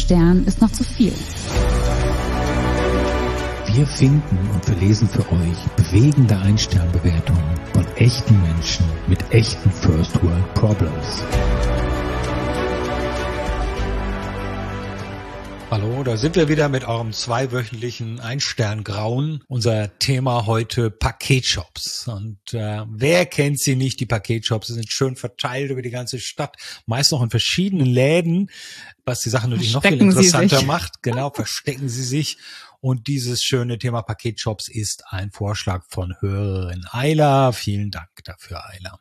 Stern ist noch zu viel. Wir finden und verlesen für euch bewegende Ein-Stern-Bewertungen von echten Menschen mit echten First-World-Problems. Hallo, da sind wir wieder mit eurem zweiwöchentlichen Ein-Stern-Grauen. Unser Thema heute Paketshops. Und wer kennt sie nicht, die Paketshops? Sie sind schön verteilt über die ganze Stadt, meist noch in verschiedenen Läden, was die Sache natürlich noch viel interessanter macht. Genau, verstecken sie sich. Und dieses schöne Thema Paketshops ist ein Vorschlag von Hörerin Ayla. Vielen Dank dafür, Ayla.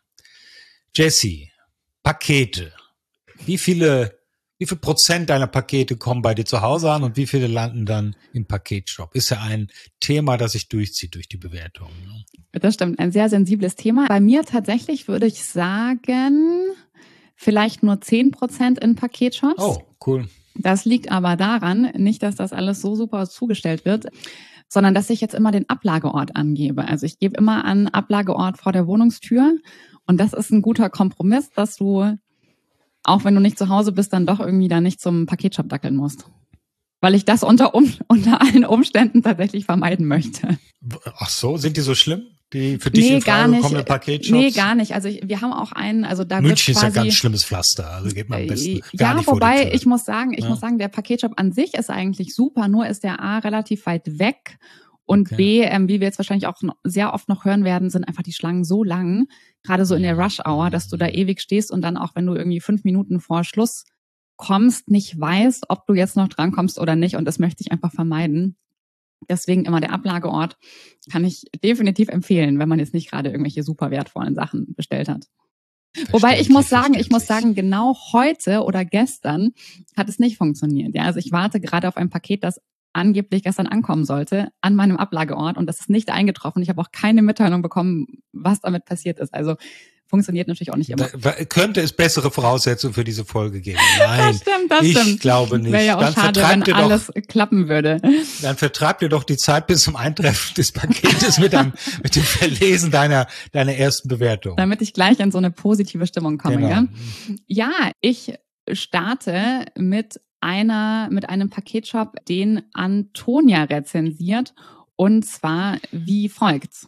Jessie, Pakete. Wie viel Prozent deiner Pakete kommen bei dir zu Hause an und wie viele landen dann im Paketshop? Ist ja ein Thema, das sich durchzieht durch die Bewertung. Das stimmt, ein sehr sensibles Thema. Bei mir tatsächlich würde ich sagen, vielleicht nur 10% in Paketshops. Oh, cool. Das liegt aber daran, nicht, dass das alles so super zugestellt wird, sondern dass ich jetzt immer den Ablageort angebe. Also ich gebe immer an Ablageort vor der Wohnungstür und das ist ein guter Kompromiss, dass du, auch wenn du nicht zu Hause bist, dann doch irgendwie da nicht zum Paketshop dackeln musst. Weil ich das unter allen Umständen tatsächlich vermeiden möchte. Ach so, sind die so schlimm? Die für dich in Frage kommenden Paketshops? Nee, gar nicht. Also wir haben auch einen, also da München wird quasi, ist ja ganz schlimmes Pflaster, also geht man am besten gar ja, nicht vor die Tür. Wobei ich muss sagen, der Paketshop an sich ist eigentlich super, nur ist der A relativ weit weg und B, wie wir jetzt wahrscheinlich auch sehr oft noch hören werden, sind einfach die Schlangen so lang, gerade so in der Rush-Hour, dass du da ewig stehst und dann auch, wenn du irgendwie 5 Minuten vor Schluss kommst, nicht weißt, ob du jetzt noch drankommst oder nicht und das möchte ich einfach vermeiden. Deswegen immer der Ablageort kann ich definitiv empfehlen, wenn man jetzt nicht gerade irgendwelche super wertvollen Sachen bestellt hat. Wobei ich muss sagen, genau heute oder gestern hat es nicht funktioniert. Ja, also ich warte gerade auf ein Paket, das angeblich gestern ankommen sollte, an meinem Ablageort und das ist nicht eingetroffen. Ich habe auch keine Mitteilung bekommen, was damit passiert ist. Also funktioniert natürlich auch nicht immer. Könnte es bessere Voraussetzungen für diese Folge geben? Nein, das stimmt. Ich glaube nicht. Wäre ja auch dann schade, wenn alles klappen würde. Dann vertreib dir doch die Zeit bis zum Eintreffen des Paketes mit dem Verlesen deiner ersten Bewertung. Damit ich gleich in so eine positive Stimmung komme. Genau. Gell? Ja, ich starte mit einem Paketshop, den Antonia rezensiert, und zwar wie folgt.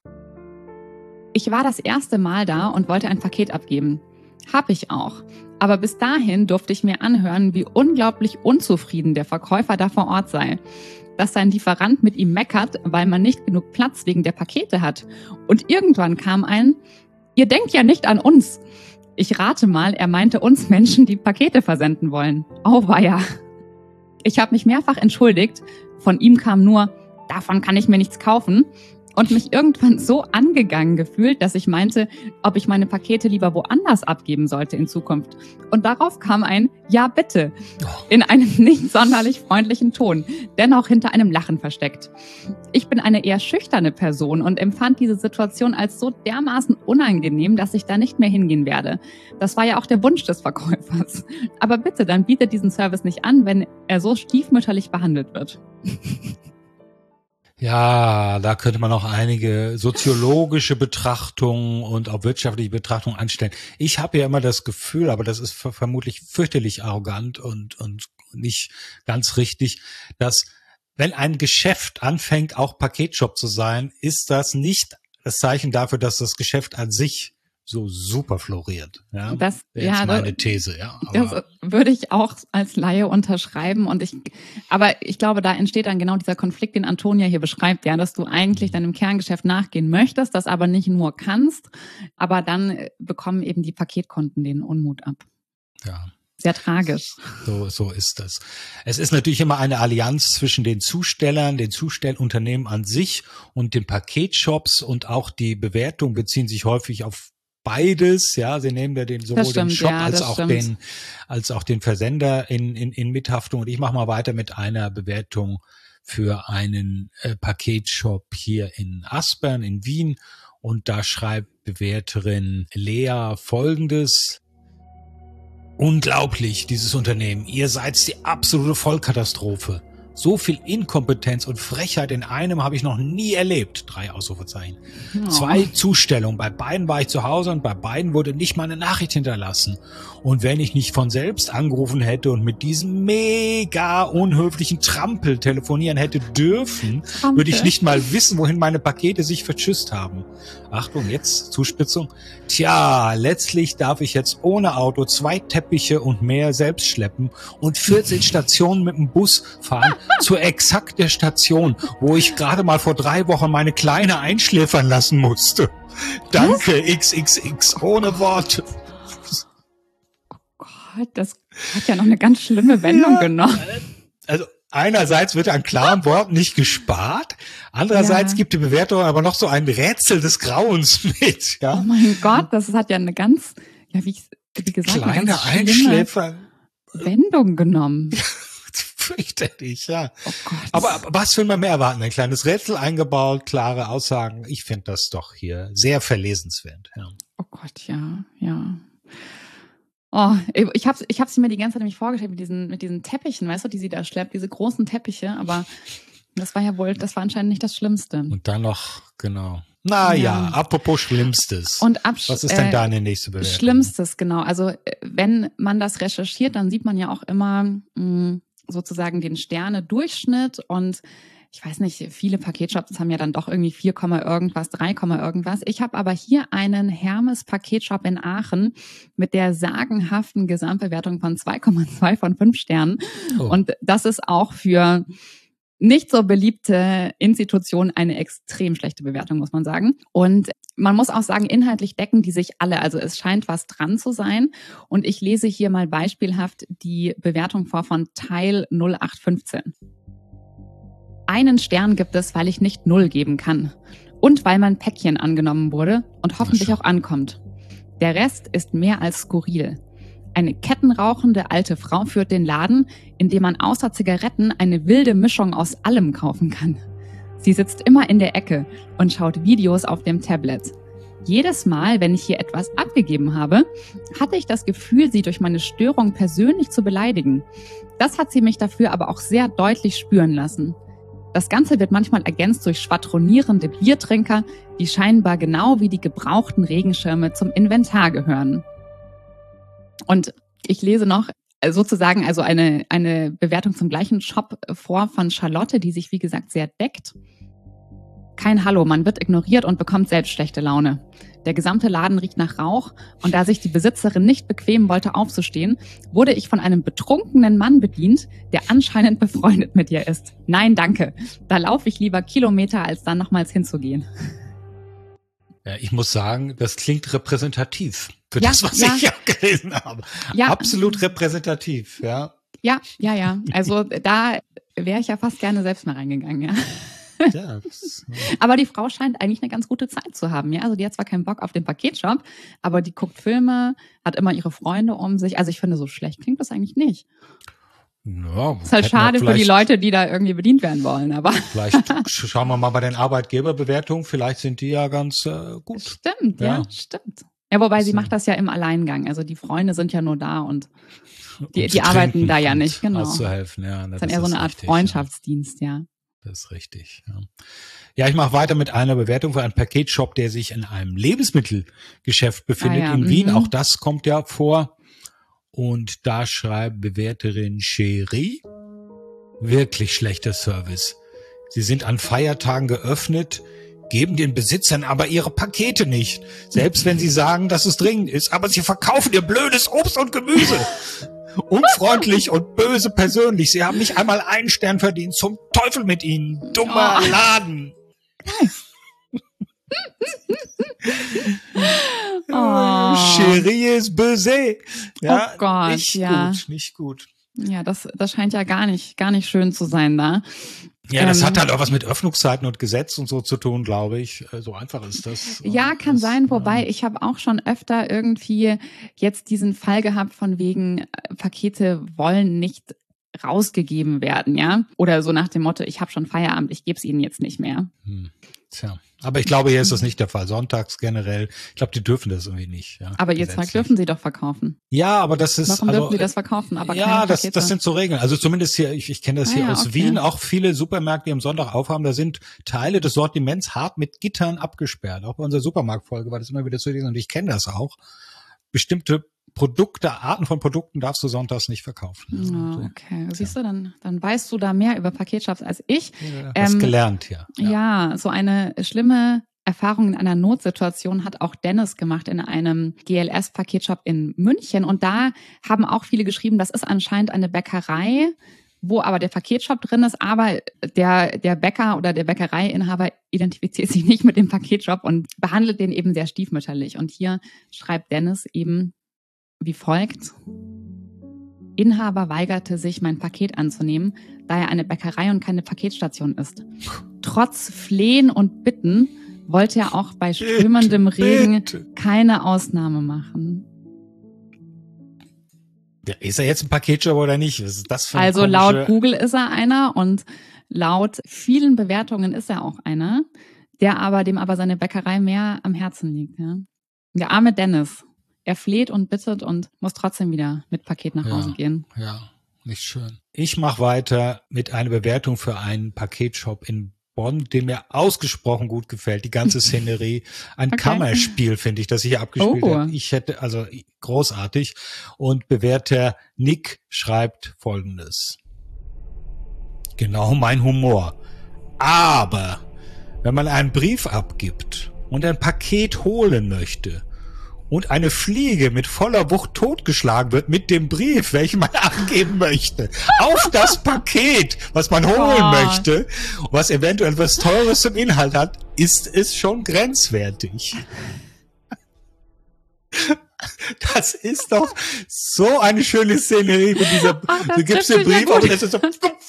Ich war das erste Mal da und wollte ein Paket abgeben. Hab ich auch. Aber bis dahin durfte ich mir anhören, wie unglaublich unzufrieden der Verkäufer da vor Ort sei. Dass sein Lieferant mit ihm meckert, weil man nicht genug Platz wegen der Pakete hat. Und irgendwann kam ihr denkt ja nicht an uns. Ich rate mal, er meinte uns Menschen, die Pakete versenden wollen. Auweia. Ich habe mich mehrfach entschuldigt. Von ihm kam nur, davon kann ich mir nichts kaufen. Und mich irgendwann so angegangen gefühlt, dass ich meinte, ob ich meine Pakete lieber woanders abgeben sollte in Zukunft. Und darauf kam ein Ja, bitte, in einem nicht sonderlich freundlichen Ton, dennoch hinter einem Lachen versteckt. Ich bin eine eher schüchterne Person und empfand diese Situation als so dermaßen unangenehm, dass ich da nicht mehr hingehen werde. Das war ja auch der Wunsch des Verkäufers. Aber bitte, dann bietet diesen Service nicht an, wenn er so stiefmütterlich behandelt wird. Ja, da könnte man auch einige soziologische Betrachtungen und auch wirtschaftliche Betrachtungen anstellen. Ich habe ja immer das Gefühl, aber das ist vermutlich fürchterlich arrogant und nicht ganz richtig, dass wenn ein Geschäft anfängt, auch Paketshop zu sein, ist das nicht das Zeichen dafür, dass das Geschäft an sich so super floriert. Ja, das ist meine These. Ja, das würde ich auch als Laie unterschreiben. Aber ich glaube, da entsteht dann genau dieser Konflikt, den Antonia hier beschreibt, ja, dass du eigentlich deinem Kerngeschäft nachgehen möchtest, das aber nicht nur kannst, aber dann bekommen eben die Paketkunden den Unmut ab. Ja. Sehr tragisch. So ist das. Es ist natürlich immer eine Allianz zwischen den Zustellern, den Zustellunternehmen an sich und den Paketshops, und auch die Bewertungen beziehen sich häufig auf beides, ja, sie nehmen ja sowohl den Shop als auch den Versender in Mithaftung. Und ich mache mal weiter mit einer Bewertung für einen Paketshop hier in Aspern in Wien. Und da schreibt Bewerterin Lea Folgendes: Unglaublich, dieses Unternehmen. Ihr seid die absolute Vollkatastrophe. So viel Inkompetenz und Frechheit in einem habe ich noch nie erlebt. 3 Ausrufezeichen. Oh. 2 Zustellungen. Bei beiden war ich zu Hause und bei beiden wurde nicht mal eine Nachricht hinterlassen. Und wenn ich nicht von selbst angerufen hätte und mit diesem mega unhöflichen Trampel telefonieren hätte dürfen, würde ich nicht mal wissen, wohin meine Pakete sich verschüsst haben. Achtung, jetzt Zuspitzung. Tja, letztlich darf ich jetzt ohne Auto 2 Teppiche und mehr selbst schleppen und 14 Stationen mit dem Bus fahren zur exakt der Station, wo ich gerade mal vor 3 Wochen meine Kleine einschläfern lassen musste. Danke, XXX, ohne Worte. Gott, das hat ja noch eine ganz schlimme Wendung genommen. Also einerseits wird an klaren Worten nicht gespart, andererseits gibt die Bewertung aber noch so ein Rätsel des Grauens mit. Ja? Oh mein Gott, das hat ja eine ganz, ja wie gesagt, kleine eine ganz Einschläfer. Wendung genommen. Fürchterlich, ja. Oh Gott. Aber was will man mehr erwarten? Ein kleines Rätsel eingebaut, klare Aussagen. Ich finde das doch hier sehr verlesenswert. Ja. Oh Gott, ja. Oh, ich hab's mir die ganze Zeit nämlich vorgestellt mit diesen Teppichen, weißt du, die sie da schleppt, diese großen Teppiche, aber das war anscheinend nicht das Schlimmste. Und dann noch, genau. Naja, apropos Schlimmstes. Was ist denn deine nächste Bewertung? Schlimmstes, genau. Also wenn man das recherchiert, dann sieht man ja auch immer sozusagen den Sterne-Durchschnitt und ich weiß nicht, viele Paketshops haben ja dann doch irgendwie 4, irgendwas, 3, irgendwas. Ich habe aber hier einen Hermes-Paketshop in Aachen mit der sagenhaften Gesamtbewertung von 2,2 von 5 Sternen. Oh. Und das ist auch für nicht so beliebte Institutionen eine extrem schlechte Bewertung, muss man sagen. Und man muss auch sagen, inhaltlich decken die sich alle. Also es scheint was dran zu sein. Und ich lese hier mal beispielhaft die Bewertung vor von Teil 0815. 1 Stern gibt es, weil ich nicht 0 geben kann. Und weil mein Päckchen angenommen wurde und hoffentlich auch ankommt. Der Rest ist mehr als skurril. Eine kettenrauchende alte Frau führt den Laden, in dem man außer Zigaretten eine wilde Mischung aus allem kaufen kann. Sie sitzt immer in der Ecke und schaut Videos auf dem Tablet. Jedes Mal, wenn ich hier etwas abgegeben habe, hatte ich das Gefühl, sie durch meine Störung persönlich zu beleidigen. Das hat sie mich dafür aber auch sehr deutlich spüren lassen. Das Ganze wird manchmal ergänzt durch schwadronierende Biertrinker, die scheinbar genau wie die gebrauchten Regenschirme zum Inventar gehören. Und ich lese noch sozusagen also eine Bewertung zum gleichen Shop vor von Charlotte, die sich wie gesagt sehr deckt. Kein Hallo, man wird ignoriert und bekommt selbst schlechte Laune. Der gesamte Laden riecht nach Rauch und da sich die Besitzerin nicht bequemen wollte aufzustehen, wurde ich von einem betrunkenen Mann bedient, der anscheinend befreundet mit ihr ist. Nein, danke. Da laufe ich lieber Kilometer, als dann nochmals hinzugehen. Ja, ich muss sagen, das klingt repräsentativ für das, was ich ja gelesen habe. Ja. Absolut repräsentativ, ja. Ja. Also da wäre ich ja fast gerne selbst mal reingegangen, ja. Ja, aber die Frau scheint eigentlich eine ganz gute Zeit zu haben. Ja, also die hat zwar keinen Bock auf den Paketshop, aber die guckt Filme, hat immer ihre Freunde um sich. Also ich finde, so schlecht klingt das eigentlich nicht. Ja, ist halt schade für die Leute, die da irgendwie bedient werden wollen. Aber vielleicht schauen wir mal bei den Arbeitgeberbewertungen. Vielleicht sind die ja ganz gut. Stimmt, ja, stimmt. Ja, wobei sie macht das ja im Alleingang. Also die Freunde sind ja nur da und die arbeiten da ja nicht. Genau. Auszuhelfen, ja. Das ist dann eher so eine Art Freundschaftsdienst, ja. Das ist richtig, ja. Ja, ich mache weiter mit einer Bewertung für einen Paketshop, der sich in einem Lebensmittelgeschäft befindet in Wien. Auch das kommt ja vor. Und da schreibt Bewerterin Cherie: Wirklich schlechter Service. Sie sind an Feiertagen geöffnet, geben den Besitzern aber ihre Pakete nicht. Selbst wenn sie sagen, dass es dringend ist. Aber sie verkaufen ihr blödes Obst und Gemüse. Unfreundlich und böse persönlich. Sie haben nicht einmal 1 Stern verdient. Zum Teufel mit ihnen. Dummer Laden. Cherie ist böse. Ja, oh Gott, nicht gut. Ja, das scheint ja gar nicht schön zu sein da. Ja, das hat halt auch was mit Öffnungszeiten und Gesetz und so zu tun, glaube ich. So einfach ist das. Ja, kann sein. Wobei ich habe auch schon öfter irgendwie jetzt diesen Fall gehabt von wegen Pakete wollen nicht rausgegeben werden, ja? Oder so nach dem Motto, ich habe schon Feierabend, ich gebe es Ihnen jetzt nicht mehr. Tja. Aber ich glaube, hier ist das nicht der Fall. Sonntags generell. Ich glaube, die dürfen das irgendwie nicht. Ja, aber ihr Zeug dürfen sie doch verkaufen. Ja, aber das ist. Warum dürfen sie das verkaufen? Aber ja, das sind so Regeln. Also zumindest hier, ich kenne das hier aus Wien, auch viele Supermärkte, die am Sonntag aufhaben, da sind Teile des Sortiments hart mit Gittern abgesperrt. Auch bei unserer Supermarktfolge war das immer wieder zu lesen und ich kenne das auch. Bestimmte Produkte, Arten von Produkten darfst du sonntags nicht verkaufen. Oh, okay. Siehst du, dann weißt du da mehr über Paketshops als ich. Ja, hast gelernt hier. Ja, so eine schlimme Erfahrung in einer Notsituation hat auch Dennis gemacht in einem GLS-Paketshop in München. Und da haben auch viele geschrieben, das ist anscheinend eine Bäckerei, wo aber der Paketshop drin ist, aber der Bäcker oder der Bäckereiinhaber identifiziert sich nicht mit dem Paketshop und behandelt den eben sehr stiefmütterlich. Und hier schreibt Dennis eben wie folgt: Inhaber weigerte sich, mein Paket anzunehmen, da er eine Bäckerei und keine Paketstation ist. Trotz Flehen und Bitten wollte er auch bei strömendem Regen keine Ausnahme machen. Ja, ist er jetzt ein Paketshop oder nicht? Was ist das für eine Also laut Google ist er einer und laut vielen Bewertungen ist er auch einer, dem aber seine Bäckerei mehr am Herzen liegt. Ja? Der arme Dennis. Er fleht und bittet und muss trotzdem wieder mit Paket nach Hause gehen. Ja, nicht schön. Ich mache weiter mit einer Bewertung für einen Paketshop in Bonn, den mir ausgesprochen gut gefällt. Die ganze Szenerie. Ein Kammerspiel, finde ich, das hier abgespielt hat. Ich hätte, also großartig. Und Bewerter Nick schreibt Folgendes. Genau mein Humor. Aber wenn man einen Brief abgibt und ein Paket holen möchte, und eine Fliege mit voller Wucht totgeschlagen wird mit dem Brief, welchen man abgeben möchte, auf das Paket, was man holen möchte, was eventuell etwas Teures zum Inhalt hat, ist es schon grenzwertig. Das ist doch so eine schöne Szenerie mit dieser, du gibst den Brief auf und das ist so,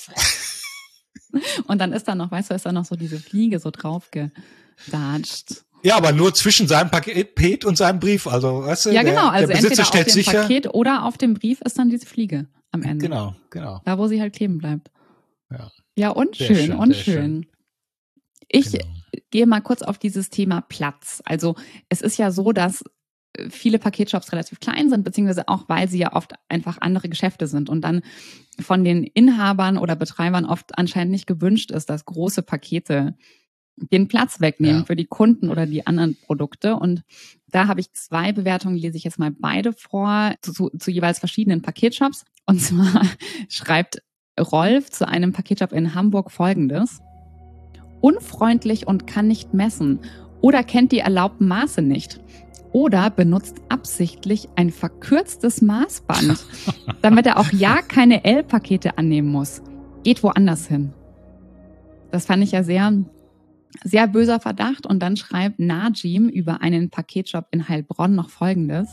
und dann ist da noch, weißt du, ist da noch so diese Fliege so draufgedatscht. Ja, aber nur zwischen seinem Paket und seinem Brief. Also, weißt du, ja, genau. Also der Besitzer entweder auf dem sicher, Paket oder auf dem Brief ist dann diese Fliege am Ende. Genau. Da, wo sie halt kleben bleibt. Ja, unschön. Unschön. Ich gehe mal kurz auf dieses Thema Platz. Also, es ist ja so, dass viele Paketshops relativ klein sind, beziehungsweise auch, weil sie ja oft einfach andere Geschäfte sind und dann von den Inhabern oder Betreibern oft anscheinend nicht gewünscht ist, dass große Pakete den Platz wegnehmen für die Kunden oder die anderen Produkte. Und da habe ich 2 Bewertungen, lese ich jetzt mal beide vor, zu jeweils verschiedenen Paketshops. Und zwar schreibt Rolf zu einem Paketshop in Hamburg Folgendes: Unfreundlich und kann nicht messen oder kennt die erlaubten Maße nicht oder benutzt absichtlich ein verkürztes Maßband, damit er auch ja keine L-Pakete annehmen muss. Geht woanders hin. Das fand ich ja sehr böser Verdacht. Und dann schreibt Najim über einen Paketshop in Heilbronn noch Folgendes: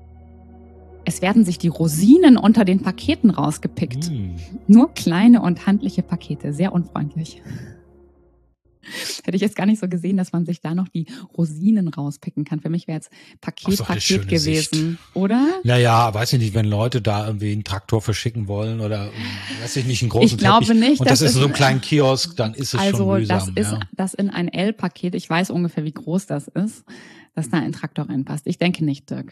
Es werden sich die Rosinen unter den Paketen rausgepickt. Nur kleine und handliche Pakete, sehr unfreundlich. Hätte ich jetzt gar nicht so gesehen, dass man sich da noch die Rosinen rauspicken kann. Für mich wäre jetzt Paket gewesen, Sicht. Oder? Naja, weiß ich nicht, wenn Leute da irgendwie einen Traktor verschicken wollen oder, weiß ich nicht, einen großen Teppich. Ich glaube nicht. Und das ist so ein kleiner Kiosk, dann ist es schon mühsam. Also das ist das in ein L-Paket, ich weiß ungefähr, wie groß das ist, dass da ein Traktor reinpasst. Ich denke nicht, Dirk.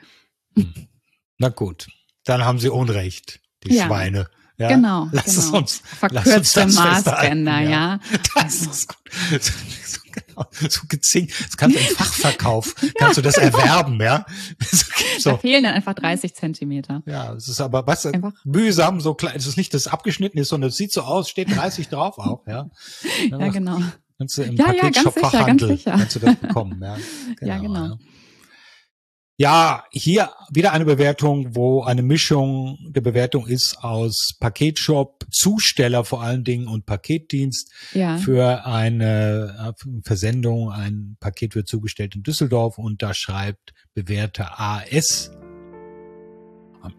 Na gut, dann haben sie Unrecht, die Schweine. Ja, genau. Verkürzte Maßbänder, ja. Das ist gut. Genau, so gezinkt. Das kannst du im Fachverkauf, kannst du das erwerben, ja. So. Da fehlen dann einfach 30 Zentimeter. Ja, es ist aber, was, mühsam, so klein. Es ist nicht, dass es abgeschnitten ist, sondern es sieht so aus, steht 30 drauf auch, ja. Ja, genau. Kannst du im Paketshop-Fachhandel, kannst du das bekommen, ja. Ja, genau. Ja, hier wieder eine Bewertung, wo eine Mischung der Bewertung ist aus Paketshop, Zusteller vor allen Dingen und Paketdienst für eine Versendung. Ein Paket wird zugestellt in Düsseldorf und da schreibt Bewerter AS: Am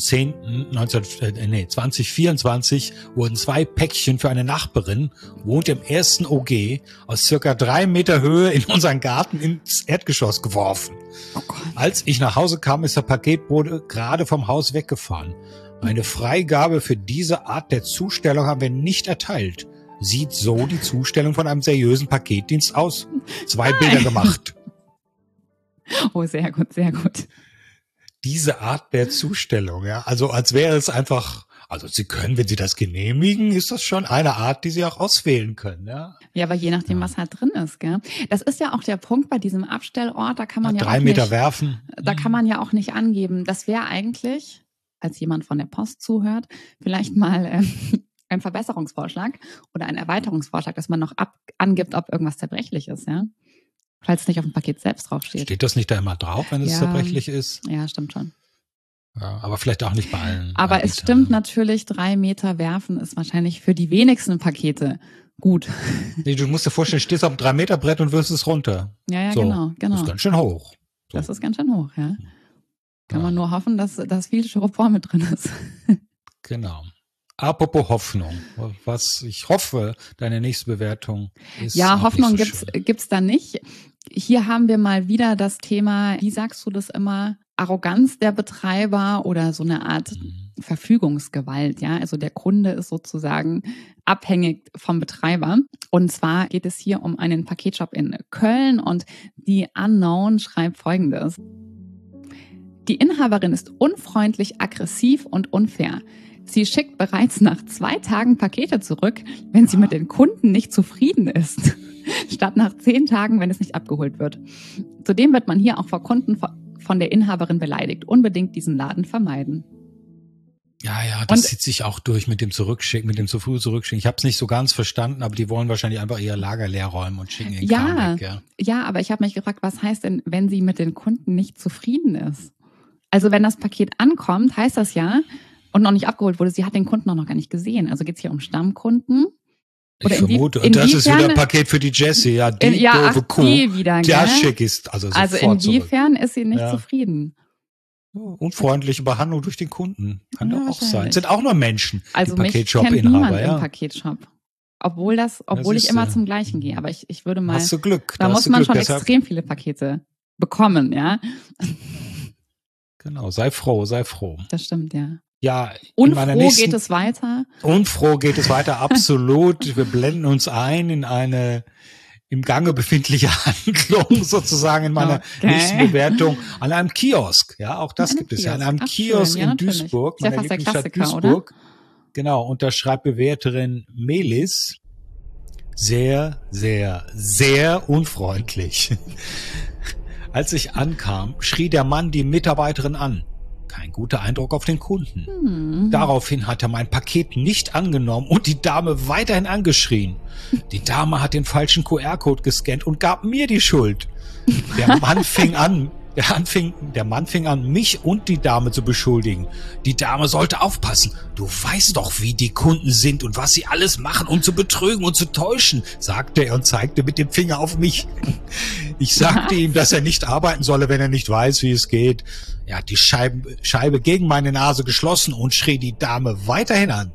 1.10.2024 wurden 2 Päckchen für eine Nachbarin, wohnt im 1. OG, aus circa 3 Meter Höhe in unseren Garten ins Erdgeschoss geworfen. Oh Gott. Als ich nach Hause kam, ist der Paketbote gerade vom Haus weggefahren. Eine Freigabe für diese Art der Zustellung haben wir nicht erteilt. sieht so die Zustellung von einem seriösen Paketdienst aus. 2 Bilder gemacht. Oh, sehr gut, sehr gut. Diese Art der Zustellung, ja, also als wäre es einfach, also Sie können, wenn Sie das genehmigen, ist das schon eine Art, die Sie auch auswählen können, ja. Ja, aber je nachdem, was halt drin ist, gell. Das ist ja auch der Punkt bei diesem Abstellort, da kann man ja 3 auch Meter nicht, werfen. da kann man ja auch nicht angeben. Das wäre eigentlich, als jemand von der Post zuhört, vielleicht mal ein Verbesserungsvorschlag oder ein Erweiterungsvorschlag, dass man noch angibt, ob irgendwas zerbrechlich ist, ja. Falls es nicht auf dem Paket selbst draufsteht. Steht das nicht da immer drauf, wenn es Ja. zerbrechlich ist? Ja, stimmt schon. Ja, aber vielleicht auch nicht bei allen. Aber es Anbietern. stimmt natürlich, 3 Meter werfen ist wahrscheinlich für die wenigsten Pakete gut. Nee, du musst dir vorstellen, stehst auf einem 3-Meter-Brett und wirfst es runter. Ja, So, genau. Das ist ganz schön hoch. So. Das ist ganz schön hoch, ja. Kann Ja. man nur hoffen, dass viel Styropor mit drin ist. Genau. Apropos Hoffnung. Was ich hoffe, deine nächste Bewertung ist. Ja, auch Hoffnung nicht so schön. gibt's da nicht. Hier haben wir mal wieder das Thema, wie sagst du das immer, Arroganz der Betreiber oder so eine Art Verfügungsgewalt, ja. Also der Kunde ist sozusagen abhängig vom Betreiber. Und zwar geht es hier um einen Paketshop in Köln und die Unknown schreibt Folgendes. Die Inhaberin ist unfreundlich, aggressiv und unfair. Sie schickt bereits nach 2 Tagen Pakete zurück, wenn sie mit den Kunden nicht zufrieden ist, statt nach 10 Tagen, wenn es nicht abgeholt wird. Zudem wird man hier auch vor Kunden von der Inhaberin beleidigt. Unbedingt diesen Laden vermeiden. Ja, das Und- zieht sich auch durch mit dem Zurückschicken, mit dem zu früh Zurückschicken. Ich habe es nicht so ganz verstanden, aber die wollen wahrscheinlich einfach ihr Lager leer räumen und schicken den Kram weg. Ja. Ja, aber ich habe mich gefragt, was heißt denn, wenn sie mit den Kunden nicht zufrieden ist? Also wenn das Paket ankommt, heißt das ja, und noch nicht abgeholt wurde, sie hat den Kunden auch noch gar nicht gesehen. Also geht es hier um Stammkunden? Ich Oder vermute, und das ist wieder ein Paket für die Jessie, ja, die doofe Kuh. die wieder, Der gell? schick ist, also Also sofort zurück. inwiefern ist sie nicht Ja. zufrieden? Unfreundliche Behandlung durch den Kunden. Kann Ja, doch auch sein. wahrscheinlich. Sind auch nur Menschen, Also die mich kennt niemand Paketshop-Inhaber, im ja. Paketshop. Obwohl Das ich ist, immer zum Gleichen gehe. Aber ich würde mal, Hast du Glück. da hast muss du man Glück. schon Deshalb, extrem viele Pakete bekommen, ja. Genau, sei froh. Das stimmt, ja. Ja, in meiner Unfroh nächsten, geht es weiter. Unfroh geht es weiter, absolut. Wir blenden uns ein in eine im Gange befindliche Handlung sozusagen in meiner Okay. nächsten Bewertung an einem Kiosk. Ja, auch das An einem gibt es ja. An Kiosk. einem Ach, Kiosk schön. Ja, in natürlich. Duisburg, Ist ja meiner fast der Lieblingsstadt Klassiker, Duisburg. Genau, und da schreibt Bewerterin Melis, sehr, sehr, sehr unfreundlich. Als ich ankam, schrie der Mann die Mitarbeiterin an. Kein guter Eindruck auf den Kunden. Daraufhin hat er mein Paket nicht angenommen und die Dame weiterhin angeschrien. Die Dame hat den falschen QR-Code gescannt und gab mir die Schuld. Der Mann fing an, mich und die Dame zu beschuldigen. Die Dame sollte aufpassen. Du weißt doch, wie die Kunden sind und was sie alles machen, um zu betrügen und zu täuschen, sagte er und zeigte mit dem Finger auf mich. Ich sagte ihm, dass er nicht arbeiten solle, wenn er nicht weiß, wie es geht. Er hat die Scheibe gegen meine Nase geschlossen und schrie die Dame weiterhin an.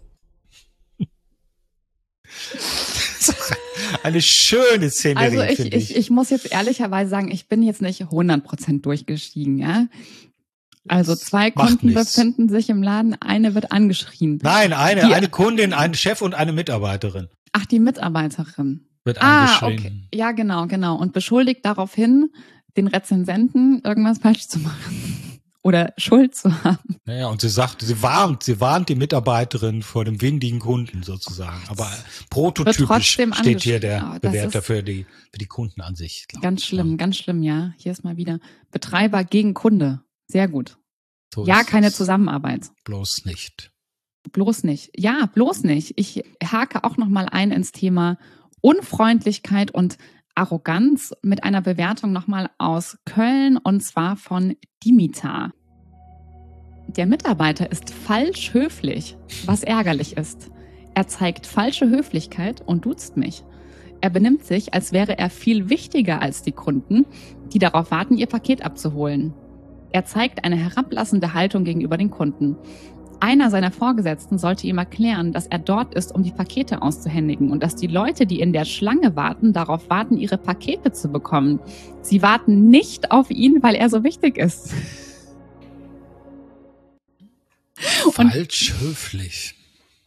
Eine schöne Szenerie, Also finde ich. ich muss jetzt ehrlicherweise sagen, ich bin jetzt nicht 100% durchgestiegen, ja. Also 2 Macht Kunden nichts. befinden sich im Laden, eine wird angeschrien. Nein, Die- eine Kundin, ein Chef und eine Mitarbeiterin Ach, die Mitarbeiterin. wird Ah, angeschrien. okay. Ja, genau. Und beschuldigt daraufhin den Rezensenten, irgendwas falsch zu machen. Oder Schuld zu haben. Naja, und sie sagt, sie warnt die Mitarbeiterin vor dem windigen Kunden sozusagen. Aber prototypisch trotzdem steht hier angeschrien. der Oh, das Bewerter ist für die Kundenansicht. glaub Ganz ich. schlimm, ja. Hier ist mal wieder Betreiber gegen Kunde. Sehr gut. So Ja, ist keine es. Zusammenarbeit. Bloß nicht. Bloß nicht. Ja, bloß nicht. Ich hake auch noch mal ein ins Thema Unfreundlichkeit und Arroganz mit einer Bewertung noch mal aus Köln und zwar von Dimitar. Der Mitarbeiter ist falsch höflich, was ärgerlich ist. Er zeigt falsche Höflichkeit und duzt mich. Er benimmt sich, als wäre er viel wichtiger als die Kunden, die darauf warten, ihr Paket abzuholen. Er zeigt eine herablassende Haltung gegenüber den Kunden. Einer seiner Vorgesetzten sollte ihm erklären, dass er dort ist, um die Pakete auszuhändigen und dass die Leute, die in der Schlange warten, darauf warten, ihre Pakete zu bekommen. Sie warten nicht auf ihn, weil er so wichtig ist. Und- Falsch höflich.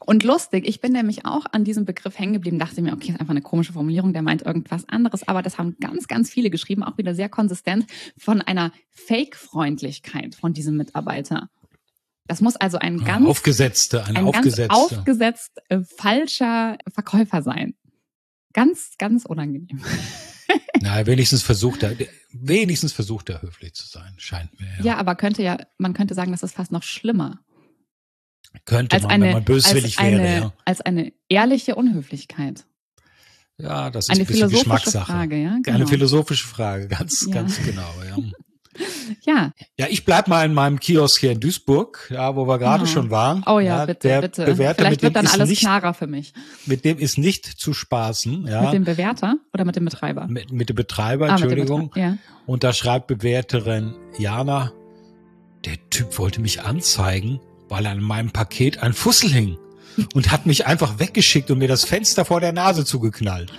Und lustig, ich bin nämlich auch an diesem Begriff hängen geblieben, dachte mir, okay, das ist einfach eine komische Formulierung, der meint irgendwas anderes. Aber das haben ganz, ganz viele geschrieben, auch wieder sehr konsistent, von einer Fake-Freundlichkeit von diesem Mitarbeiter. Das muss also ein ganz aufgesetzt falscher Verkäufer sein. Ganz, ganz unangenehm. Na, wenigstens versucht er höflich zu sein, scheint mir. Ja, aber man könnte sagen, das ist fast noch schlimmer. Könnte man, wenn man böswillig wäre. Als eine ehrliche Unhöflichkeit. Ja, das ist eine ein bisschen philosophische Geschmackssache. Frage, ja, genau. Eine philosophische Frage, ganz genau, ja. Ja. Ja, ich bleib mal in meinem Kiosk hier in Duisburg, ja, wo wir gerade schon waren. Oh ja, bitte, der bitte. Bewerter, vielleicht wird dann alles klarer für mich. Mit dem ist nicht zu spaßen. Ja. Mit dem Bewerter oder mit dem Betreiber? Mit dem Betreiber, Entschuldigung. Ja. Und da schreibt Bewerterin Jana, der Typ wollte mich anzeigen, weil an meinem Paket ein Fussel hing und hat mich einfach weggeschickt und mir das Fenster vor der Nase zugeknallt.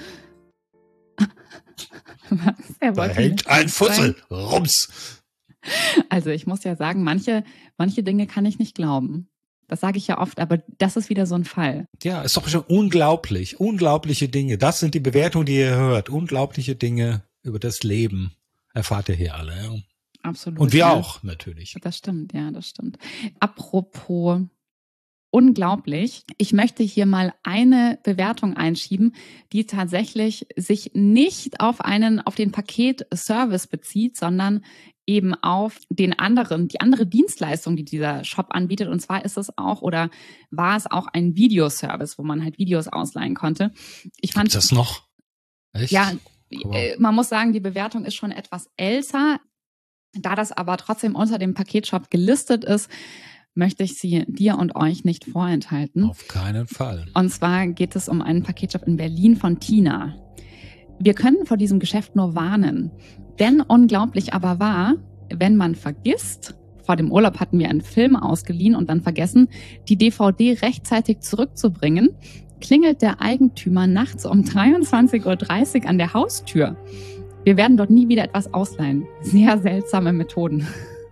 Da hängt ein Fussel. Rums. Also ich muss ja sagen, manche Dinge kann ich nicht glauben. Das sage ich ja oft, aber das ist wieder so ein Fall. Ja, ist doch schon unglaublich. Unglaubliche Dinge. Das sind die Bewertungen, die ihr hört. Unglaubliche Dinge über das Leben erfahrt ihr hier alle. Ja. Absolut. Und wir auch, natürlich. Das stimmt, ja, das stimmt. Apropos unglaublich. Ich möchte hier mal eine Bewertung einschieben, die tatsächlich sich nicht auf den Paketservice bezieht, sondern eben auf die andere Dienstleistung, die dieser Shop anbietet. Und zwar war es auch ein Videoservice, wo man halt Videos ausleihen konnte. Gibt's das noch? Echt? Ja, man muss sagen, die Bewertung ist schon etwas älter. Da das aber trotzdem unter dem Paketshop gelistet ist, möchte ich sie dir und euch nicht vorenthalten. Auf keinen Fall. Und zwar geht es um einen Paketshop in Berlin von Tina. Wir können vor diesem Geschäft nur warnen. Denn unglaublich aber wahr, wenn man vergisst, vor dem Urlaub hatten wir einen Film ausgeliehen und dann vergessen, die DVD rechtzeitig zurückzubringen, klingelt der Eigentümer nachts um 23:30 Uhr an der Haustür. Wir werden dort nie wieder etwas ausleihen. Sehr seltsame Methoden.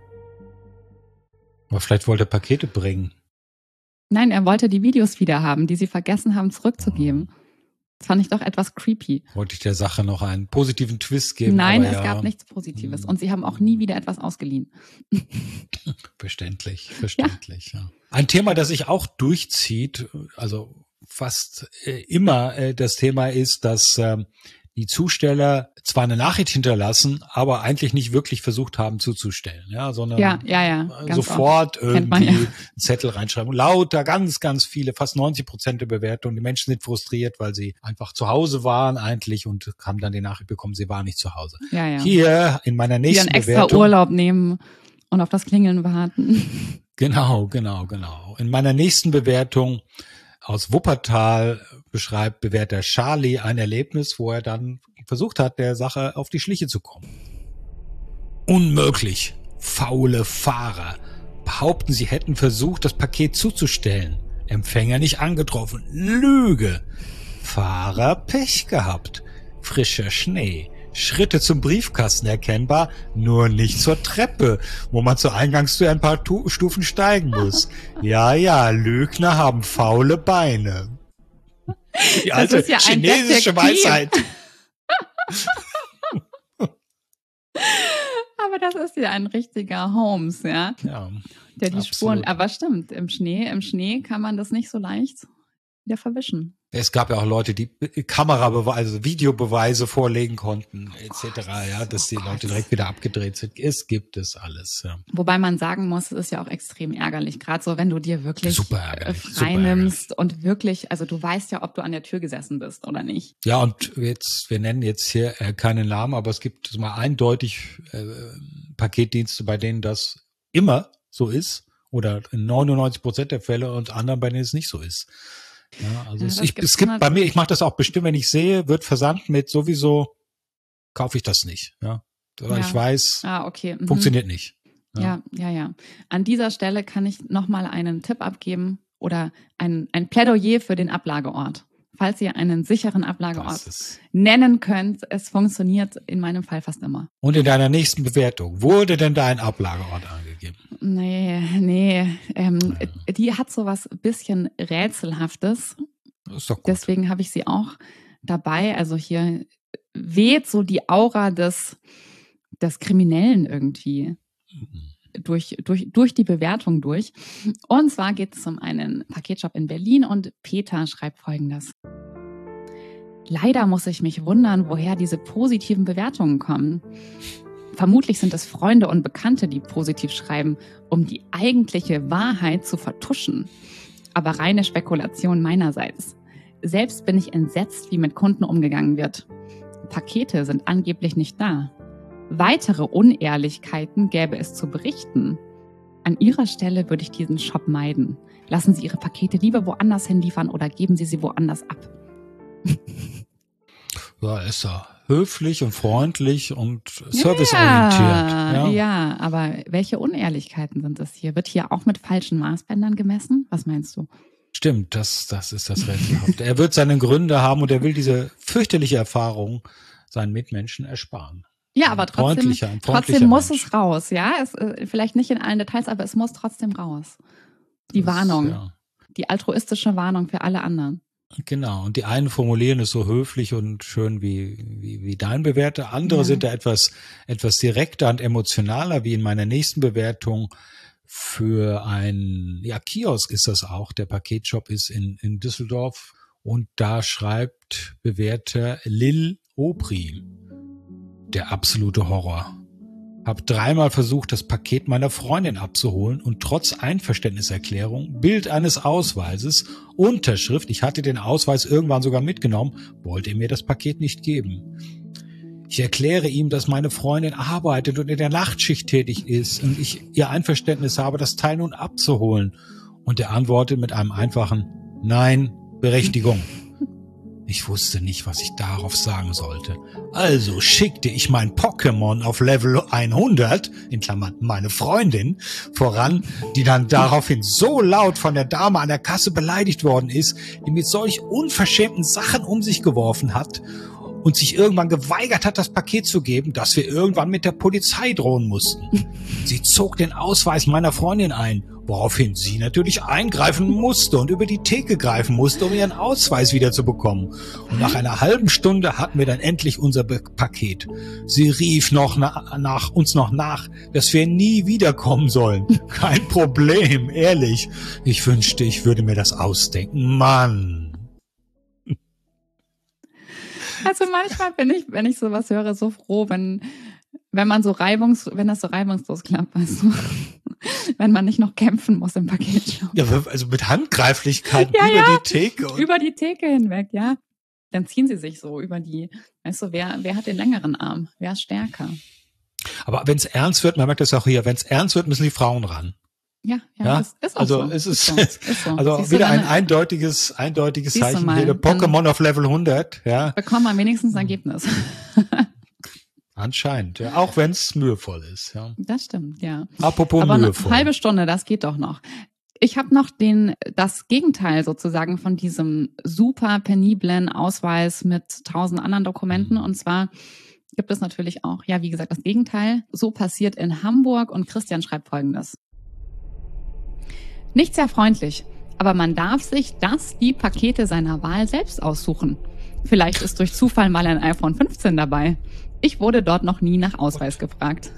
Aber vielleicht wollte er Pakete bringen. Nein, er wollte die Videos wieder haben, die sie vergessen haben zurückzugeben. Das fand ich doch etwas creepy. Wollte ich der Sache noch einen positiven Twist geben? Nein, es gab nichts Positives. Und sie haben auch nie wieder etwas ausgeliehen. Verständlich. Ja. Ein Thema, das sich auch durchzieht, also fast immer das Thema ist, dass die Zusteller zwar eine Nachricht hinterlassen, aber eigentlich nicht wirklich versucht haben zuzustellen, ja, sondern sofort irgendwie einen Zettel reinschreiben. Lauter, ganz, ganz viele, fast 90% der Bewertungen. Die Menschen sind frustriert, weil sie einfach zu Hause waren eigentlich und haben dann die Nachricht bekommen, sie waren nicht zu Hause. Ja. Hier in meiner nächsten Bewertung. Die dann extra Urlaub nehmen und auf das Klingeln warten. Genau. In meiner nächsten Bewertung aus Wuppertal beschreibt Bewerter Charlie ein Erlebnis, wo er dann versucht hat, der Sache auf die Schliche zu kommen. Unmöglich. Faule Fahrer behaupten, sie hätten versucht, das Paket zuzustellen. Empfänger nicht angetroffen. Lüge. Fahrer Pech gehabt. Frischer Schnee. Schritte zum Briefkasten erkennbar, nur nicht zur Treppe, wo man zur Eingangstür ein paar Stufen steigen muss. Ja, Lügner haben faule Beine. Die alte chinesische Weisheit. Aber das ist ja ein richtiger Holmes, ja. Ja, der die absolut. Spuren, aber stimmt, im Schnee kann man das nicht so leicht wieder verwischen. Es gab ja auch Leute, die Kamerabeweise, Videobeweise vorlegen konnten, etc., dass die Leute direkt wieder abgedreht sind. Es gibt es alles, ja. Wobei man sagen muss, es ist ja auch extrem ärgerlich, gerade so, wenn du dir wirklich frei und wirklich, also du weißt ja, ob du an der Tür gesessen bist oder nicht. Ja, und wir nennen jetzt hier keinen Namen, aber es gibt mal eindeutig Paketdienste, bei denen das immer so ist oder in 99% der Fälle und anderen, bei denen es nicht so ist. Ja, also es gibt bei mir, ich mache das auch bestimmt, wenn ich sehe, wird versandt mit sowieso, kaufe ich das nicht. Ja, weil ich weiß, funktioniert nicht. Ja. An dieser Stelle kann ich nochmal einen Tipp abgeben oder ein Plädoyer für den Ablageort. falls ihr einen sicheren Ablageort nennen könnt. Es funktioniert in meinem Fall fast immer. Und in deiner nächsten Bewertung, wurde denn da ein Ablageort angegeben? Nee. Die hat so was bisschen Rätselhaftes. Das ist doch gut. Deswegen habe ich sie auch dabei. Also hier weht so die Aura des Kriminellen irgendwie durch die Bewertung durch. Und zwar geht es um einen Paketshop in Berlin und Peter schreibt Folgendes. Leider muss ich mich wundern, woher diese positiven Bewertungen kommen. Vermutlich sind es Freunde und Bekannte, die positiv schreiben, um die eigentliche Wahrheit zu vertuschen. Aber reine Spekulation meinerseits. Selbst bin ich entsetzt, wie mit Kunden umgegangen wird. Pakete sind angeblich nicht da. Weitere Unehrlichkeiten gäbe es zu berichten. An Ihrer Stelle würde ich diesen Shop meiden. Lassen Sie Ihre Pakete lieber woanders hinliefern oder geben Sie sie woanders ab. Ja, ist er höflich und freundlich und serviceorientiert. Ja, aber welche Unehrlichkeiten sind das hier? Wird hier auch mit falschen Maßbändern gemessen? Was meinst du? Stimmt, das ist das Rätselhafte. Er wird seine Gründe haben und er will diese fürchterliche Erfahrung seinen Mitmenschen ersparen. Ja, aber trotzdem muss es raus, ja? Vielleicht nicht in allen Details, aber es muss trotzdem raus. Die Warnung, die altruistische Warnung für alle anderen. Genau, und die einen formulieren es so höflich und schön wie dein Bewerter. Andere sind da etwas direkter und emotionaler, wie in meiner nächsten Bewertung. Für ein Kiosk ist das auch. Der Paketshop ist in Düsseldorf und da schreibt Bewerter Lil Opri. Der absolute Horror. Hab 3-mal versucht, das Paket meiner Freundin abzuholen und trotz Einverständniserklärung, Bild eines Ausweises, Unterschrift, ich hatte den Ausweis irgendwann sogar mitgenommen, wollte er mir das Paket nicht geben. Ich erkläre ihm, dass meine Freundin arbeitet und in der Nachtschicht tätig ist und ich ihr Einverständnis habe, das Teil nun abzuholen. Und er antwortet mit einem einfachen Nein, Berechtigung. Ich wusste nicht, was ich darauf sagen sollte. Also schickte ich mein Pokémon auf Level 100, in Klammern meine Freundin, voran, die dann daraufhin so laut von der Dame an der Kasse beleidigt worden ist, die mit solch unverschämten Sachen um sich geworfen hat und sich irgendwann geweigert hat, das Paket zu geben, dass wir irgendwann mit der Polizei drohen mussten. Sie zog den Ausweis meiner Freundin ein, woraufhin sie natürlich eingreifen musste und über die Theke greifen musste, um ihren Ausweis wiederzubekommen. Und nach einer halben Stunde hatten wir dann endlich unser Paket. Sie rief noch nach, dass wir nie wiederkommen sollen. Kein Problem, ehrlich. Ich wünschte, ich würde mir das ausdenken. Mann. Also manchmal bin ich, wenn ich sowas höre, so froh, wenn das so reibungslos klappt, weißt du? Wenn man nicht noch kämpfen muss im Paketshop. Ja, also mit Handgreiflichkeit über die Theke. Über die Theke hinweg, ja. Dann ziehen sie sich so über die, weißt du, wer hat den längeren Arm? Wer ist stärker? Aber wenn es ernst wird, man merkt das auch hier, wenn es ernst wird, müssen die Frauen ran. Ja, ist auch also so. Es ist so. Also Siehst wieder ein eindeutiges Zeichen hier, der Pokémon auf Level 100, ja. Bekommt man wenigstens ein Ergebnis. Anscheinend, ja, auch wenn es mühevoll ist, ja. Das stimmt, ja. Apropos aber mühevoll. Eine halbe Stunde, das geht doch noch. Ich habe noch das Gegenteil sozusagen von diesem super peniblen Ausweis mit 1000 anderen Dokumenten. Und zwar gibt es natürlich auch, ja, wie gesagt, das Gegenteil. So passiert in Hamburg und Christian schreibt Folgendes. Nicht sehr freundlich, aber man darf sich die Pakete seiner Wahl selbst aussuchen. Vielleicht ist durch Zufall mal ein iPhone 15 dabei. Ich wurde dort noch nie nach Ausweis gefragt.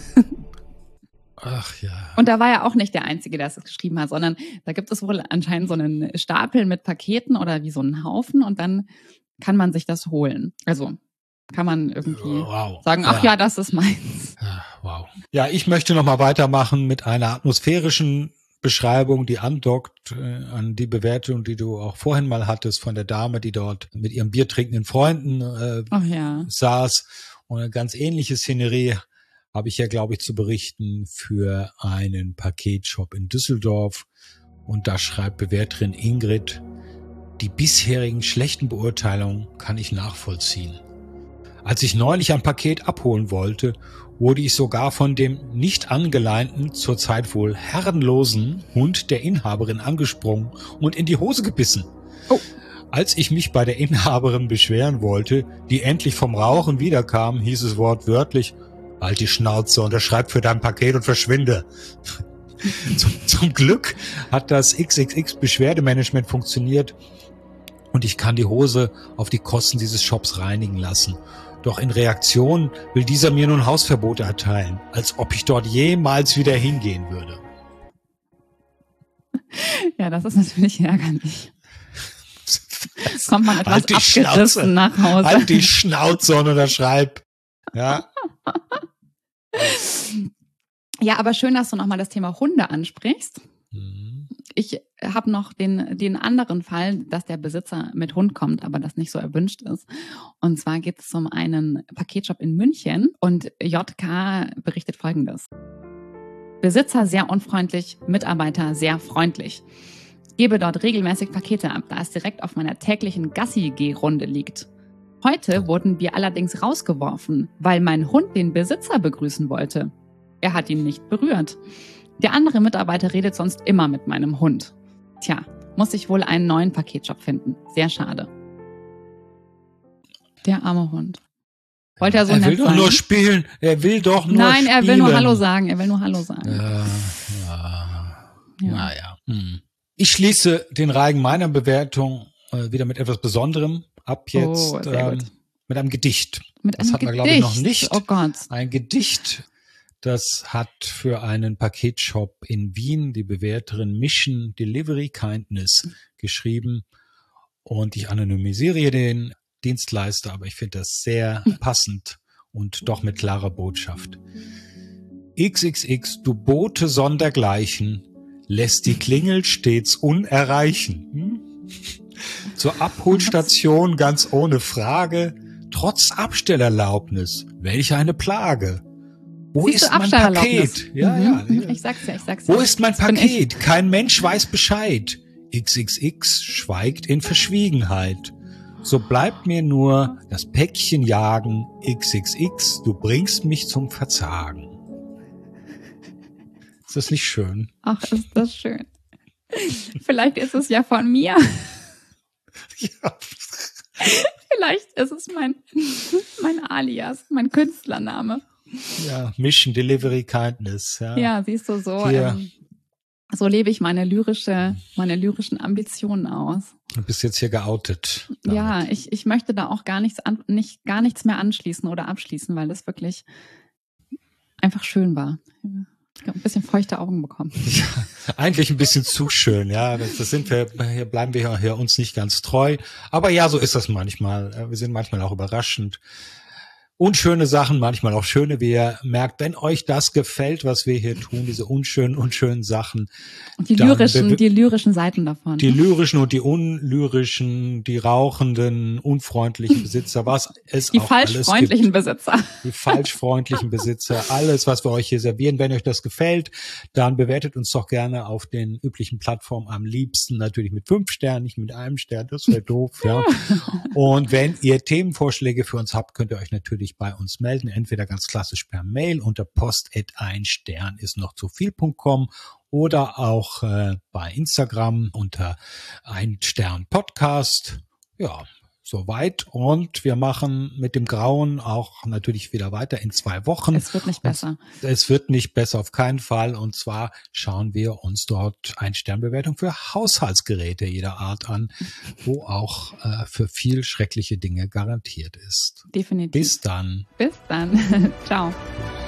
Ach ja. Und da war ja auch nicht der Einzige, der es geschrieben hat, sondern da gibt es wohl anscheinend so einen Stapel mit Paketen oder wie so einen Haufen und dann kann man sich das holen. Also kann man irgendwie sagen, ach ja, das ist meins. Ja, wow. Ja, ich möchte noch mal weitermachen mit einer atmosphärischen Beschreibung, die andockt an die Bewertung, die du auch vorhin mal hattest von der Dame, die dort mit ihren biertrinkenden Freunden saß. Und eine ganz ähnliche Szenerie habe ich ja, glaube ich, zu berichten für einen Paketshop in Düsseldorf. Und da schreibt Bewerterin Ingrid, die bisherigen schlechten Beurteilungen kann ich nachvollziehen. Als ich neulich ein Paket abholen wollte, wurde ich sogar von dem nicht angeleinten, zurzeit wohl herrenlosen Hund der Inhaberin angesprungen und in die Hose gebissen. Oh. Als ich mich bei der Inhaberin beschweren wollte, die endlich vom Rauchen wiederkam, hieß es wortwörtlich: Halt die Schnauze, unterschreib für dein Paket und verschwinde. Zum Glück hat das XXX-Beschwerdemanagement funktioniert und ich kann die Hose auf die Kosten dieses Shops reinigen lassen. Doch in Reaktion will dieser mir nun Hausverbote erteilen, als ob ich dort jemals wieder hingehen würde. Ja, das ist natürlich ärgerlich. Kommt man etwas Halt die abgerissen Schnauze. nach Hause. Halt die Schnauze und unterschreib. Ja. Ja, aber schön, dass du nochmal das Thema Hunde ansprichst. Mhm. Ich habe noch den anderen Fall, dass der Besitzer mit Hund kommt, aber das nicht so erwünscht ist. Und zwar geht es um einen Paketshop in München und JK berichtet Folgendes. Besitzer sehr unfreundlich, Mitarbeiter sehr freundlich. Gebe dort regelmäßig Pakete ab, da es direkt auf meiner täglichen Gassi-Geh-Runde liegt. Heute wurden wir allerdings rausgeworfen, weil mein Hund den Besitzer begrüßen wollte. Er hat ihn nicht berührt. Der andere Mitarbeiter redet sonst immer mit meinem Hund. Tja, muss ich wohl einen neuen Paketshop finden. Sehr schade. Der arme Hund. Wollte er so nett sein? Er will doch nur spielen. Er will doch nur Nein, spielen. er will nur Hallo sagen. Er will nur Hallo sagen. Ja. Naja. Ich schließe den Reigen meiner Bewertung wieder mit etwas Besonderem ab jetzt. Sehr gut. Mit einem Gedicht. Mit einem das hatten wir, glaube ich, noch nicht. Oh Gott. Ein Gedicht, das hat für einen Paketshop in Wien die Bewerterin Mission Delivery Kindness geschrieben. Und ich anonymisiere den Dienstleister, aber ich finde das sehr passend und doch mit klarer Botschaft. XXX, du Bote sondergleichen, lässt die Klingel stets unerreichen. Zur Abholstation ganz ohne Frage, trotz Abstellerlaubnis, welch eine Plage. Wo Siehst ist du, mein Paket? Ja. Ich sag's ja. Wo ist mein Paket? Kein Mensch weiß Bescheid. XXX schweigt in Verschwiegenheit. So bleibt mir nur das Päckchen jagen. XXX, du bringst mich zum Verzagen. Ist das nicht schön? Ach, ist das schön. Vielleicht ist es ja von mir. Ja. Vielleicht ist es mein Alias, mein Künstlername. Ja, Mission Delivery Kindness. Ja, siehst du, so lebe ich meine lyrischen Ambitionen aus. Du bist jetzt hier geoutet. Damit. Ja, ich möchte da auch gar nichts mehr anschließen oder abschließen, weil es wirklich einfach schön war. Ich habe ein bisschen feuchte Augen bekommen. Ja, eigentlich ein bisschen zu schön, ja. Hier bleiben wir hier uns nicht ganz treu. Aber ja, so ist das manchmal. Wir sind manchmal auch überraschend. Unschöne Sachen, manchmal auch schöne. Wie ihr merkt, wenn euch das gefällt, was wir hier tun, diese unschönen Sachen. Und die lyrischen Seiten davon. Die lyrischen und die unlyrischen, die rauchenden, unfreundlichen Besitzer, was es die auch alles gibt. Die falschfreundlichen Besitzer, alles, was wir euch hier servieren. Wenn euch das gefällt, dann bewertet uns doch gerne auf den üblichen Plattformen, am liebsten natürlich mit 5 Sternen, nicht mit 1 Stern, das wäre doof, ja. Und wenn ihr Themenvorschläge für uns habt, könnt ihr euch natürlich bei uns melden, entweder ganz klassisch per Mail unter post@einstern-ist-noch-zu-viel.com oder auch bei Instagram unter Ein-Stern-Podcast. Ja, soweit. Und wir machen mit dem Grauen auch natürlich wieder weiter in 2 Wochen. Es wird nicht besser. Es wird nicht besser, auf keinen Fall. Und zwar schauen wir uns dort Ein-Stern-Bewertung für Haushaltsgeräte jeder Art an, wo auch für viel schreckliche Dinge garantiert ist. Definitiv. Bis dann. Bis dann. Ciao.